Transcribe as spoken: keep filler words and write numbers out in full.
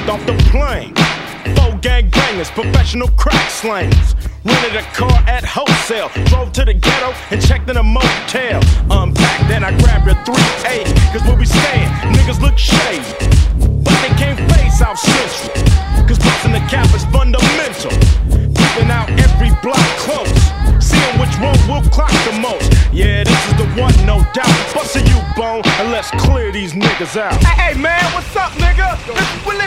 jumped off the plane. Four gang bangers, professional crack slangers. Rented a car at wholesale, drove to the ghetto and checked in a motel. Unpacked, then I grabbed a three eighty, cause where we stayin', niggas look shady. But they can't face South Central, cause bustin' the cap is fundamental. Keeping out every block close, seeing which road will clock the most. Yeah, this is the one, no doubt. Bustin' you, bone, and let's clear these niggas out. Hey, hey man, what's up, nigga? This is Willie